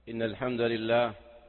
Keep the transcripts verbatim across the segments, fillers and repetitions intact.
إن الحمد لله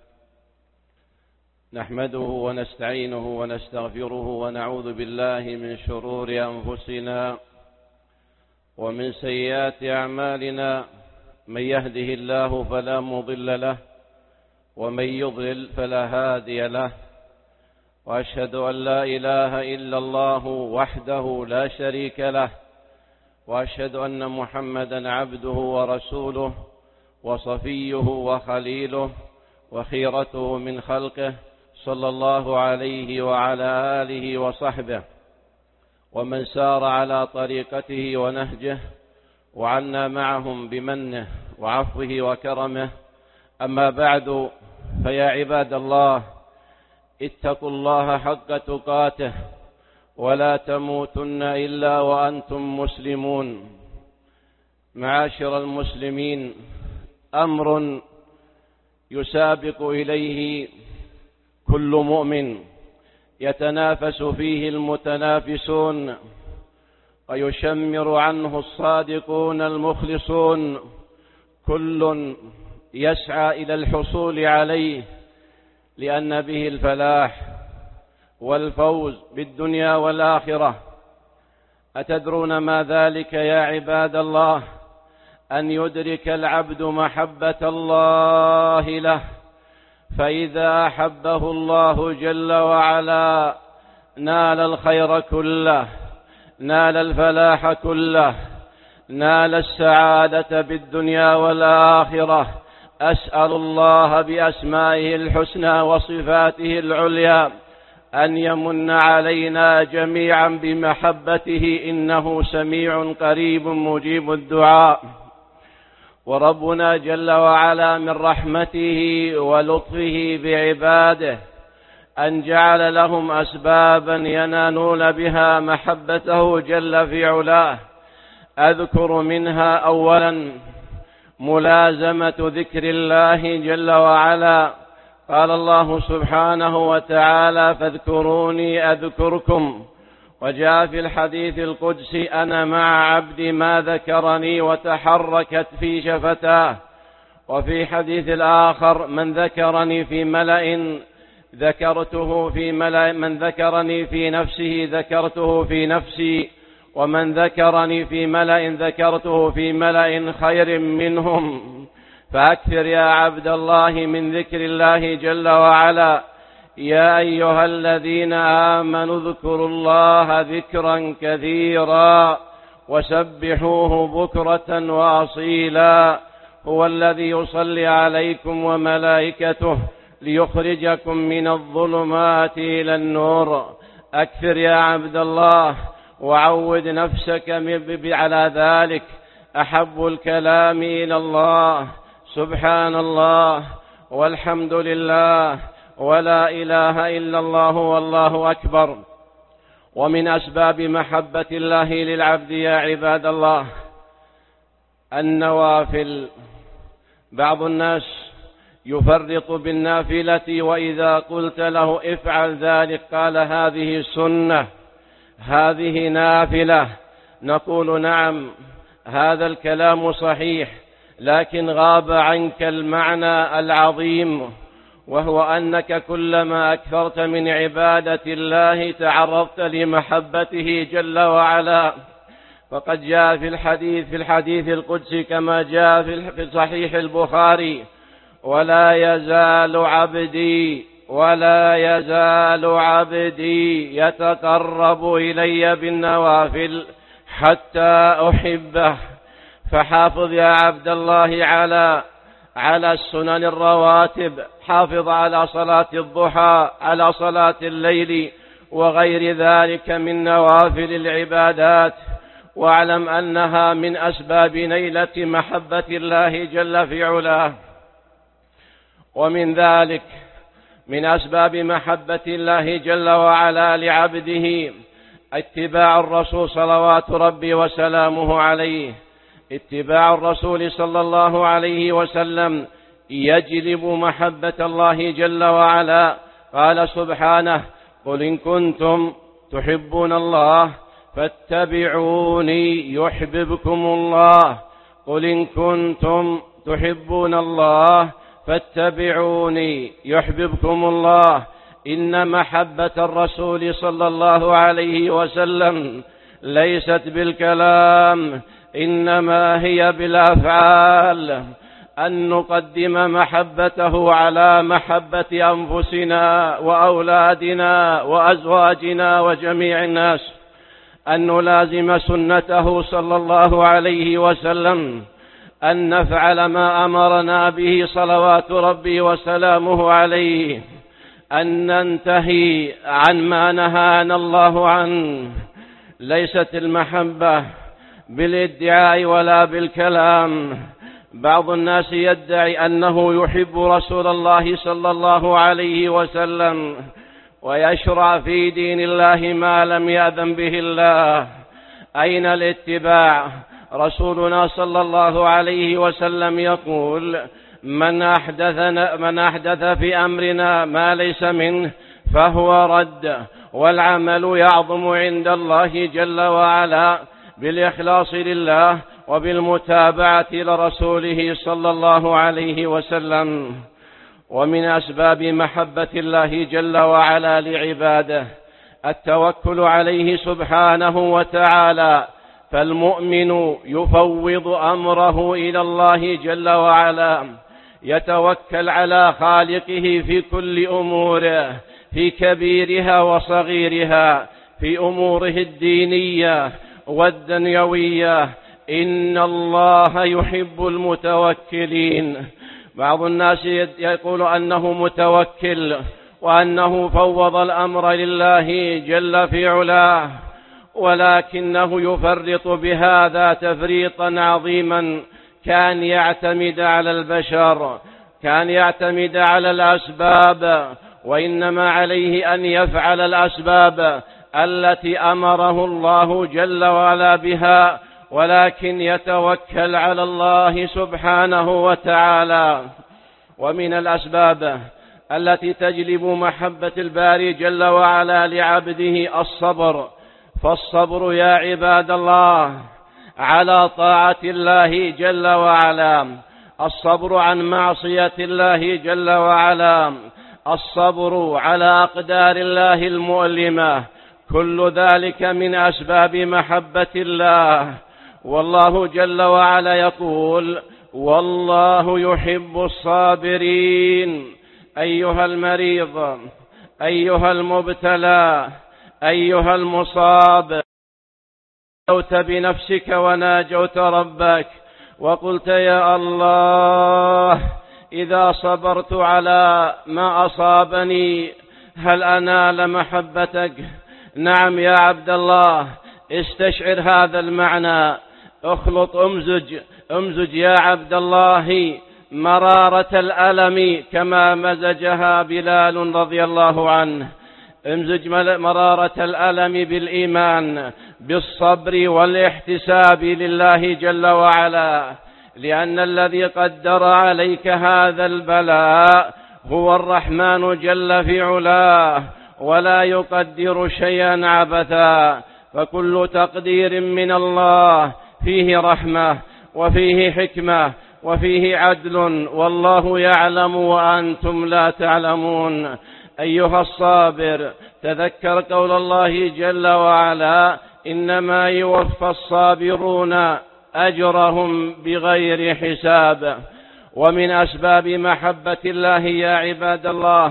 نحمده ونستعينه ونستغفره ونعوذ بالله من شرور أنفسنا ومن سيئات أعمالنا، من يهده الله فلا مضل له ومن يضلل فلا هادي له، وأشهد أن لا إله إلا الله وحده لا شريك له، وأشهد أن محمدا عبده ورسوله وصفيه وخليله وخيرته من خلقه، صلى الله عليه وعلى آله وصحبه ومن سار على طريقته ونهجه وعنا معهم بمنه وعفوه وكرمه. أما بعد، فيا عباد الله، اتقوا الله حق تقاته ولا تموتن إلا وأنتم مسلمون. معاشر المسلمين، أمر يسابق إليه كل مؤمن، يتنافس فيه المتنافسون ويشمر عنه الصادقون المخلصون، كل يسعى إلى الحصول عليه لأن به الفلاح والفوز بالدنيا والآخرة. أتدرون ما ذلك يا عباد الله؟ أن يدرك العبد محبة الله له، فإذا أحبه الله جل وعلا نال الخير كله، نال الفلاح كله، نال السعادة بالدنيا والآخرة. أسأل الله بأسمائه الحسنى وصفاته العليا أن يمن علينا جميعا بمحبته، إنه سميع قريب مجيب الدعاء. وربنا جل وعلا من رحمته ولطفه بعباده أن جعل لهم أسبابا ينالون بها محبته جل في علاه. أذكر منها أولا ملازمة ذكر الله جل وعلا. قال الله سبحانه وتعالى: فاذكروني أذكركم. وجاء في الحديث القدسي: أنا مع عبدي ما ذكرني وتحركت في شفتاه. وفي حديث الآخر: من ذكرني في ملأ ذكرته في ملأ، من ذكرني في نفسه ذكرته في نفسي، ومن ذكرني في ملأ ذكرته في ملأ خير منهم. فأكثر يا عبد الله من ذكر الله جل وعلا. يا أيها الذين آمنوا اذكروا الله ذكرا كثيرا وسبحوه بكرة وأصيلا. هو الذي يصلي عليكم وملائكته ليخرجكم من الظلمات إلى النور. أكثر يا عبد الله وعود نفسك على ذلك. أحب الكلام إلى الله سبحان الله والحمد لله ولا إله إلا الله والله أكبر. ومن أسباب محبة الله للعبد يا عباد الله النوافل. بعض الناس يفرط بالنافلة، وإذا قلت له افعل ذلك قال هذه سنة، هذه نافلة. نقول نعم، هذا الكلام صحيح، لكن غاب عنك المعنى العظيم، وهو أنك كلما أكثرت من عبادة الله تعرضت لمحبته جل وعلا. فقد جاء في الحديث في الحديث القدسي كما جاء في صحيح البخاري: ولا يزال عبدي ولا يزال عبدي يتقرب إلي بالنوافل حتى أحبه. فحافظ يا عبد الله على على السنن الرواتب، حافظ على صلاة الضحى، على صلاة الليل وغير ذلك من نوافل العبادات، واعلم أنها من أسباب نيلة محبة الله جل في علاه. ومن ذلك من أسباب محبة الله جل وعلا لعبده اتباع الرسول صلوات ربي وسلامه عليه. اتباع الرسول صلى الله عليه وسلم يجلب محبة الله جل وعلا. قال سبحانه: قل إن كنتم تحبون الله فاتبعوني يحببكم الله. قل إن كنتم تحبون الله فاتبعوني يحببكم الله. إن محبة الرسول صلى الله عليه وسلم ليست بالكلام، إنما هي بالأفعال، أن نقدم محبته على محبة أنفسنا وأولادنا وأزواجنا وجميع الناس، أن نلازم سنته صلى الله عليه وسلم، أن نفعل ما أمرنا به صلوات ربي وسلامه عليه، أن ننتهي عن ما نهانا الله عنه. ليست المحبة بالادعاء ولا بالكلام. بعض الناس يدعي أنه يحب رسول الله صلى الله عليه وسلم ويشرع في دين الله ما لم يأذن به الله. أين الاتباع؟ رسولنا صلى الله عليه وسلم يقول: من أحدث, من أحدث في أمرنا ما ليس منه فهو رد. والعمل يعظم عند الله جل وعلا بالإخلاص لله وبالمتابعة لرسوله صلى الله عليه وسلم. ومن أسباب محبة الله جل وعلا لعباده التوكل عليه سبحانه وتعالى، فالمؤمن يفوض أمره إلى الله جل وعلا، يتوكل على خالقه في كل أموره، في كبيرها وصغيرها، في أموره الدينية والدنيوية. إن الله يحب المتوكلين. بعض الناس يقول أنه متوكل وأنه فوض الأمر لله جل في علاه، ولكنه يفرط بهذا تفريطا عظيما. كان يعتمد على البشر، كان يعتمد على الأسباب، وإنما عليه أن يفعل الأسباب التي أمره الله جل وعلا بها، ولكن يتوكل على الله سبحانه وتعالى. ومن الأسباب التي تجلب محبة الباري جل وعلا لعبده الصبر. فالصبر يا عباد الله على طاعة الله جل وعلا، الصبر عن معصية الله جل وعلا، الصبر على أقدار الله المؤلمة، كل ذلك من أسباب محبة الله. والله جل وعلا يقول: والله يحب الصابرين. أيها المريض، أيها المبتلى، أيها المصاب، ناجوت بنفسك وناجوت ربك وقلت: يا الله، إذا صبرت على ما أصابني هل أنال محبتك؟ نعم يا عبد الله، استشعر هذا المعنى، اخلط امزج امزج يا عبد الله مرارة الألم كما مزجها بلال رضي الله عنه. امزج مرارة الألم بالإيمان، بالصبر والاحتساب لله جل وعلا، لأن الذي قدر عليك هذا البلاء هو الرحمن جل في علاه، ولا يقدر شيئا عبثا، فكل تقدير من الله فيه رحمة وفيه حكمة وفيه عدل، والله يعلم وأنتم لا تعلمون. أيها الصابر، تذكر قول الله جل وعلا: إنما يوفى الصابرون أجرهم بغير حساب. ومن أسباب محبة الله يا عباد الله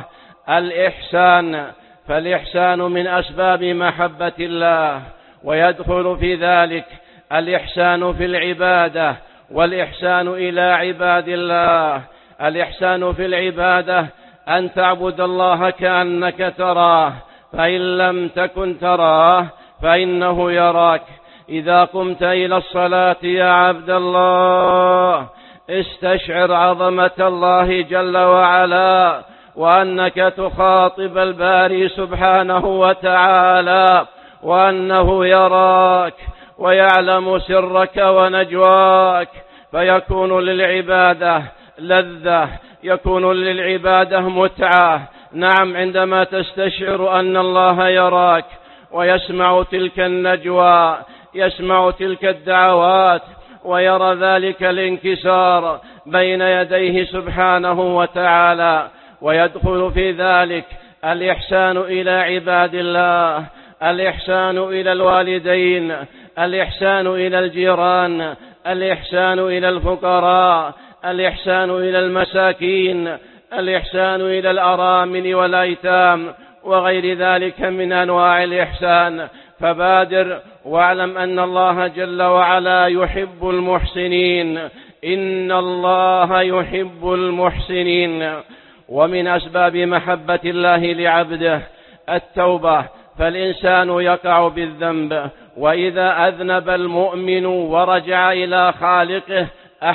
الإحسان، فالإحسان من أسباب محبة الله، ويدخل في ذلك الإحسان في العبادة والإحسان إلى عباد الله. الإحسان في العبادة أن تعبد الله كأنك تراه، فإن لم تكن تراه فإنه يراك. إذا قمت إلى الصلاة يا عبد الله استشعر عظمة الله جل وعلا، وأنك تخاطب الباري سبحانه وتعالى، وأنه يراك ويعلم سرك ونجواك، فيكون للعبادة لذة، يكون للعبادة متعة. نعم، عندما تستشعر أن الله يراك ويسمع تلك النجوى، يسمع تلك الدعوات، ويرى ذلك الانكسار بين يديه سبحانه وتعالى. ويدخل في ذلك الإحسان إلى عباد الله، الإحسان إلى الوالدين، الإحسان إلى الجيران، الإحسان إلى الفقراء، الإحسان إلى المساكين، الإحسان إلى الأرامل والأيتام، وغير ذلك من أنواع الإحسان. فبادر واعلم أن الله جل وعلا يحب المحسنين، إن الله يحب المحسنين. ومن أسباب محبة الله لعبده التوبة، فالإنسان يقع بالذنب، وإذا أذنب المؤمن ورجع إلى خالقه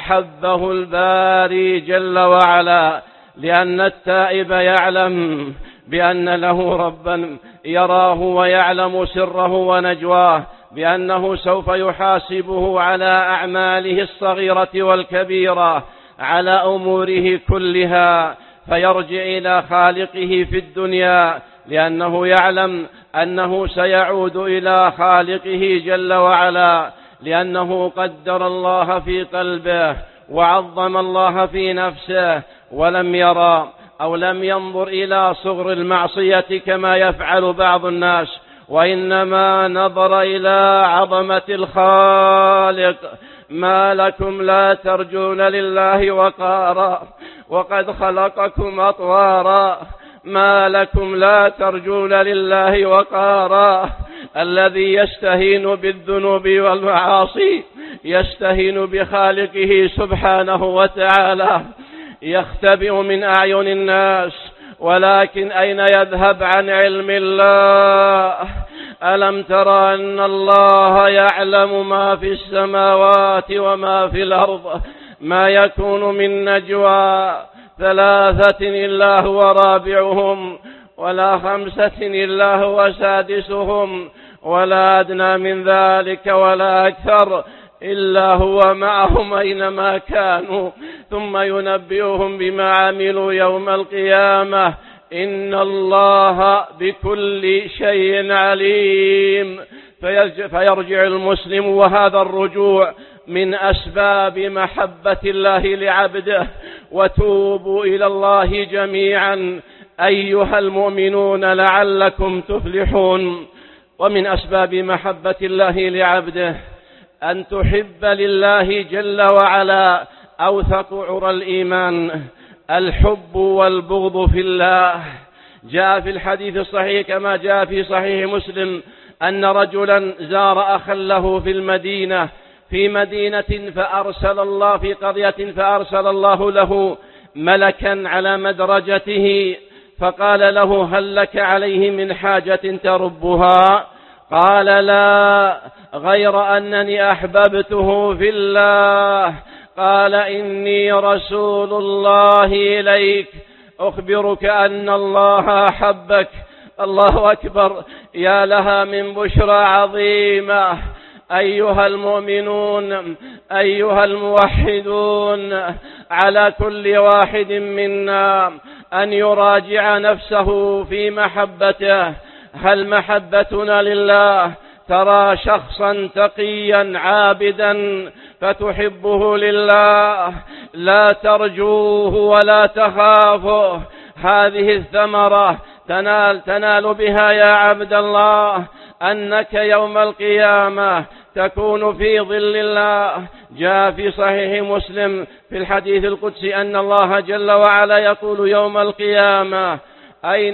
أحبه الباري جل وعلا، لأن التائب يعلم بأن له ربا يراه ويعلم سره ونجواه، بأنه سوف يحاسبه على أعماله الصغيرة والكبيرة، على أموره كلها، فيرجع إلى خالقه في الدنيا، لأنه يعلم أنه سيعود إلى خالقه جل وعلا، لأنه قدر الله في قلبه وعظم الله في نفسه، ولم يرى أو لم ينظر إلى صغر المعصية كما يفعل بعض الناس، وإنما نظر إلى عظمة الخالق. ما لكم لا ترجون لله وقارا وقد خلقكم أطوارا، ما لكم لا ترجون لله وقارا. الذي يستهين بالذنوب والمعاصي يستهين بخالقه سبحانه وتعالى، يختبئ من أعين الناس، ولكن أين يذهب عن علم الله؟ ألم ترى أن الله يعلم ما في السماوات وما في الأرض؟ ما يكون من نجوى ثلاثة إلا هو رابعهم، ولا خمسة إلا هو سادسهم، ولا أدنى من ذلك ولا أكثر إلا هو معهم أينما كانوا، ثم ينبئهم بما عملوا يوم القيامة، إن الله بكل شيء عليم. فيرجع المسلم، وهذا الرجوع من أسباب محبة الله لعبده. وتوبوا إلى الله جميعا أيها المؤمنون لعلكم تفلحون. ومن أسباب محبة الله لعبده أن تحب لله جل وعلا أوثق عرى الإيمان، الحب والبغض في الله. جاء في الحديث الصحيح كما جاء في صحيح مسلم أن رجلا زار أخا له في المدينة في مدينة فأرسل الله في قرية فأرسل الله له ملكا على مدرجته، فقال له: هل لك عليه من حاجة تربها؟ قال: لا، غير أنني أحببته في الله. قال: إني رسول الله إليك أخبرك أن الله أحبك. الله أكبر، يا لها من بشرى عظيمة. أيها المؤمنون، أيها الموحدون، على كل واحد منا أن يراجع نفسه في محبته. هل محبتنا لله؟ ترى شخصا تقيا عابدا فتحبه لله، لا ترجوه ولا تخافه. هذه الثمرة تنال, تنال بها يا عبد الله أنك يوم القيامة تكون في ظل الله. جاء في صحيح مسلم في الحديث القدسي أن الله جل وعلا يقول يوم القيامة: أين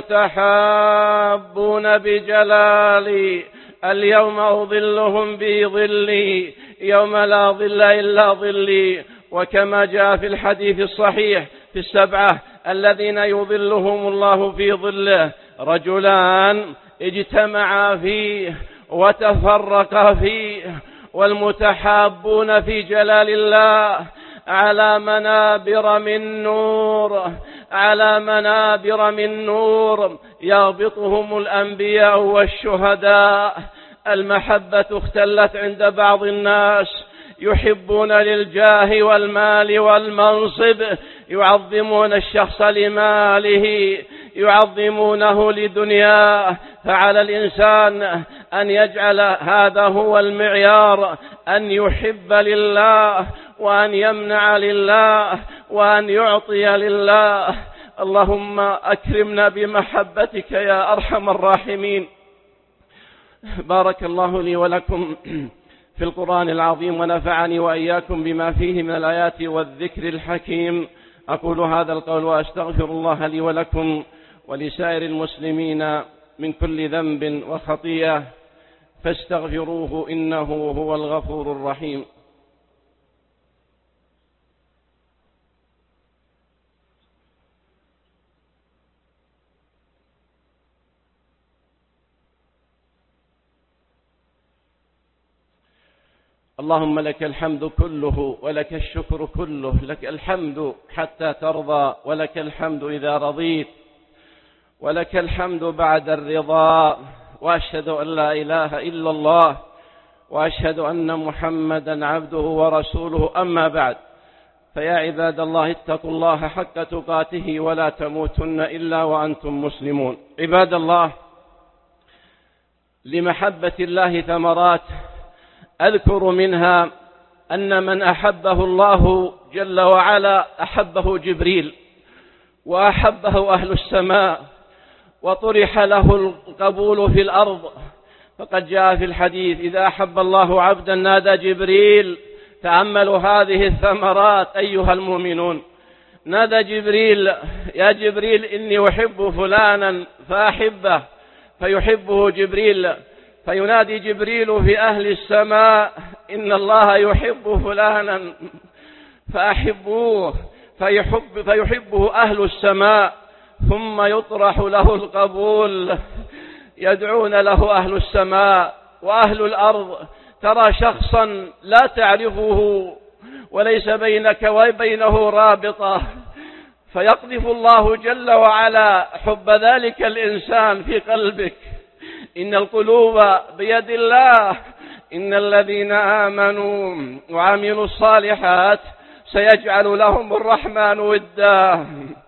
المتحابون بجلالي؟ اليوم أظلهم بظلي يوم لا ظل إلا ظلي. وكما جاء في الحديث الصحيح في السبعة الذين يظلهم الله في ظله: رجلان اجتمعا فيه وتفرقا فيه، والمتحابون في جلال الله على منابر من نور، على منابر من نور يغبطهم الأنبياء والشهداء. المحبة اختلت عند بعض الناس، يحبون للجاه والمال والمنصب، يعظمون الشخص لماله، يعظمونه لدنياه. فعلى الإنسان أن يجعل هذا هو المعيار، أن يحب لله وأن يمنع لله وأن يعطي لله. اللهم أكرمنا بمحبتك يا أرحم الراحمين. بارك الله لي ولكم في القرآن العظيم ونفعني وإياكم بما فيه من الآيات والذكر الحكيم. أقول هذا القول وأستغفر الله لي ولكم ولسائر المسلمين من كل ذنب وخطيئة، فاستغفروه إنه هو الغفور الرحيم. اللهم لك الحمد كله ولك الشكر كله، لك الحمد حتى ترضى، ولك الحمد إذا رضيت، ولك الحمد بعد الرضا. وأشهد أن لا إله إلا الله وأشهد أن محمدا عبده ورسوله. أما بعد، فيا عباد الله اتقوا الله حق تقاته ولا تموتن إلا وأنتم مسلمون. عباد الله، لمحبة الله ثمرات، أذكر منها أن من أحبه الله جل وعلا أحبه جبريل وأحبه أهل السماء وطرح له القبول في الأرض. فقد جاء في الحديث: إذا أحب الله عبدا نادى جبريل. تأملوا هذه الثمرات أيها المؤمنون. نادى جبريل: يا جبريل إني أحب فلانا فأحبه، فيحبه جبريل. فينادي جبريل في أهل السماء: إن الله يحب فلانا فأحبوه، فيحب فيحبه أهل السماء. ثم يطرح له القبول، يدعون له أهل السماء وأهل الأرض. ترى شخصا لا تعرفه وليس بينك وبينه رابطة، فيقذف الله جل وعلا حب ذلك الإنسان في قلبك. إن القلوب بيد الله. إن الذين آمنوا وعملوا الصالحات سيجعل لهم الرحمن ودا.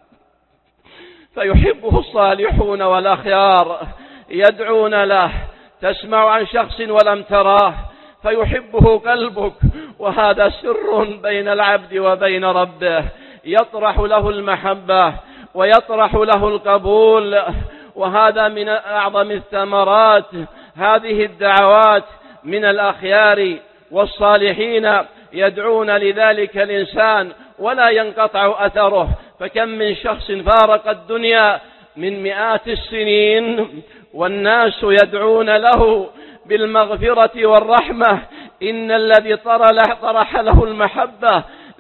فيحبه الصالحون والأخيار، يدعون له. تسمع عن شخص ولم تراه فيحبه قلبك، وهذا سر بين العبد وبين ربه. يطرح له المحبة ويطرح له القبول، وهذا من أعظم الثمرات. هذه الدعوات من الأخيار والصالحين يدعون لذلك الإنسان ولا ينقطع أثره. فكم من شخص فارق الدنيا من مئات السنين والناس يدعون له بالمغفرة والرحمة. إن الذي طرح له المحبة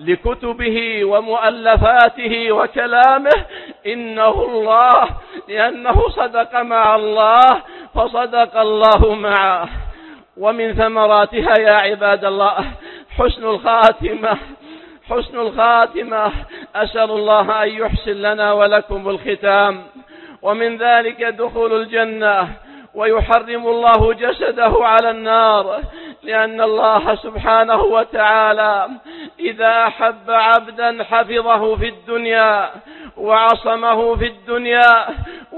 لكتبه ومؤلفاته وكلامه إنه الله، لأنه صدق مع الله فصدق الله معه. ومن ثمراتها يا عباد الله حسن الخاتمة. حسن الخاتمة، أسأل الله أن يحسن لنا ولكم الختام. ومن ذلك دخول الجنة، ويحرم الله جسده على النار، لأن الله سبحانه وتعالى إذا أحب عبدا حفظه في الدنيا وعصمه في الدنيا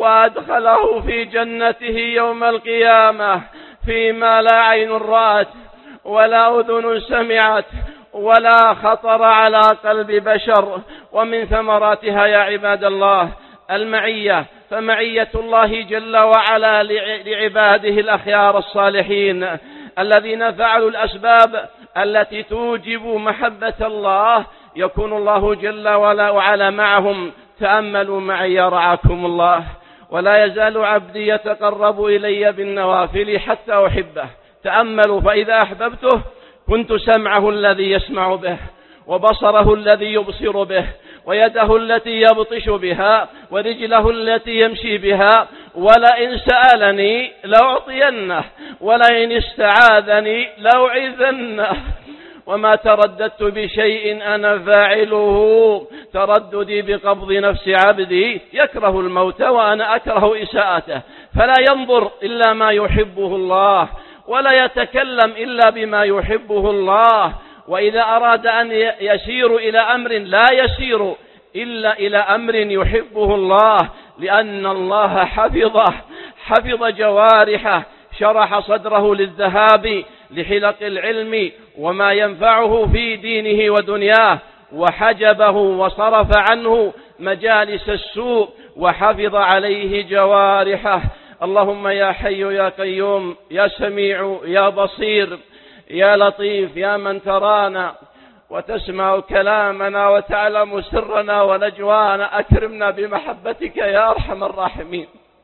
وأدخله في جنته يوم القيامة فيما لا عين رأت ولا أذن سمعت ولا خطر على قلب بشر. ومن ثمراتها يا عباد الله المعية. فمعية الله جل وعلا لعباده الأخيار الصالحين الذين فعلوا الأسباب التي توجب محبة الله، يكون الله جل وعلا معهم. تأملوا معي رعاكم الله: ولا يزال عبدي يتقرب إلي بالنوافل حتى أحبه. تأملوا: فإذا أحببته كنت سمعه الذي يسمع به، وبصره الذي يبصر به، ويده التي يبطش بها، ورجله التي يمشي بها. ولئن سألني لأعطينه، ولئن استعاذني لأعيذنه. وما ترددت بشيء أنا فاعله، ترددي بقبض نفس عبدي يكره الموت وأنا أكره إساءته. فلا ينظر إلا ما يحبه الله، ولا يتكلم إلا بما يحبه الله. وإذا أراد أن يسير إلى أمر لا يسير إلا إلى أمر يحبه الله، لأن الله حفظه، حفظ جوارحه، شرح صدره للذهاب لحلق العلم وما ينفعه في دينه ودنياه، وحجبه وصرف عنه مجالس السوء وحفظ عليه جوارحه. اللهم يا حي يا قيوم يا سميع يا بصير يا لطيف يا من ترانا وتسمع كلامنا وتعلم سرنا ونجوانا، أكرمنا بمحبتك يا أرحم الراحمين.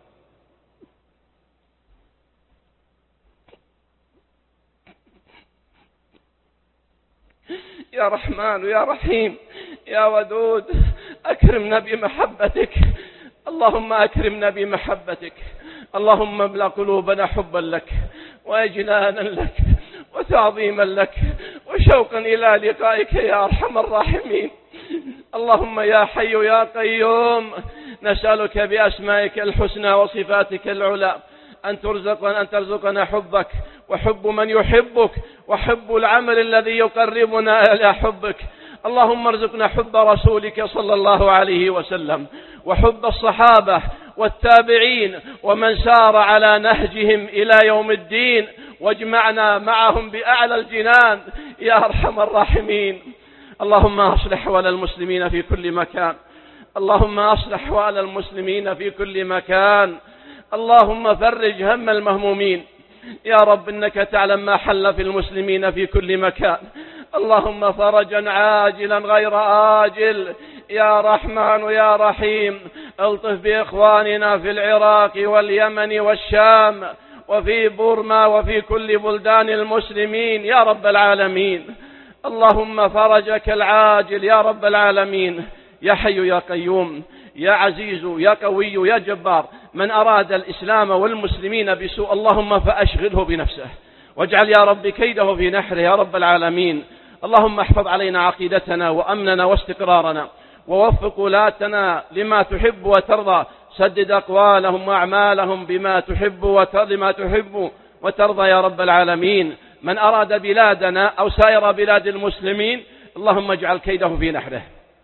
يا رحمن يا رحيم يا ودود، أكرمنا بمحبتك. اللهم أكرمنا بمحبتك. اللهم املأ قلوبنا حبا لك وإجلالا لك وتعظيما لك وشوقا إلى لقائك يا أرحم الراحمين. اللهم يا حي يا قيوم، نسألك بأسمائك الحسنى وصفاتك العلى أن ترزقنا أن ترزقنا حبك وحب من يحبك وحب العمل الذي يقربنا إلى حبك. اللهم ارزقنا حب رسولك صلى الله عليه وسلم وحب الصحابة والتابعين ومن سار على نهجهم إلى يوم الدين، واجمعنا معهم بأعلى الجنان يا أرحم الراحمين. اللهم أصلح أحوال المسلمين في كل مكان. اللهم أصلح أحوال المسلمين في كل مكان. اللهم فرج هم المهمومين يا رب، إنك تعلم ما حل في المسلمين في كل مكان. اللهم فرجا عاجلا غير آجل يا رحمن يا رحيم. الطف بإخواننا في العراق واليمن والشام وفي بورما وفي كل بلدان المسلمين يا رب العالمين. اللهم فرجك العاجل يا رب العالمين. يا حي يا قيوم يا عزيز يا قوي يا جبار، من أراد الإسلام والمسلمين بسوء اللهم فأشغله بنفسه واجعل يا رب كيده في نحره يا رب العالمين. اللهم احفظ علينا عقيدتنا وأمننا واستقرارنا، ووفق ولاتنا لما تحب وترضى، سدد أقوالهم وأعمالهم بما تحب وترضى ما تحب وترضى يا رب العالمين. من أراد بلادنا أو سائر بلاد المسلمين اللهم اجعل كيده في نحره.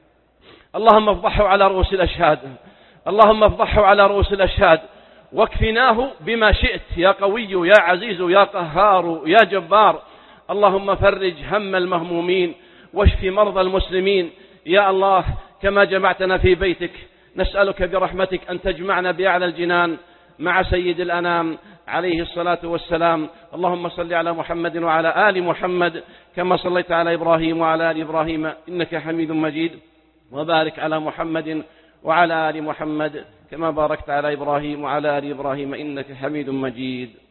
اللهم افضحه على رؤوس الأشهاد. اللهم افضحه على رؤوس الأشهاد واكفناه بما شئت يا قوي يا عزيز يا قهار يا جبار. اللهم فرج هم المهمومين واشف مرضى المسلمين يا الله. كما جمعتنا في بيتك نسألك برحمتك أن تجمعنا بأعلى الجنان مع سيد الأنام عليه الصلاة والسلام. اللهم صل على محمد وعلى آل محمد كما صليت على إبراهيم وعلى آل إبراهيم إنك حميد مجيد، وبارك على محمد وعلى آل محمد كما باركت على إبراهيم وعلى آل إبراهيم إنك حميد مجيد.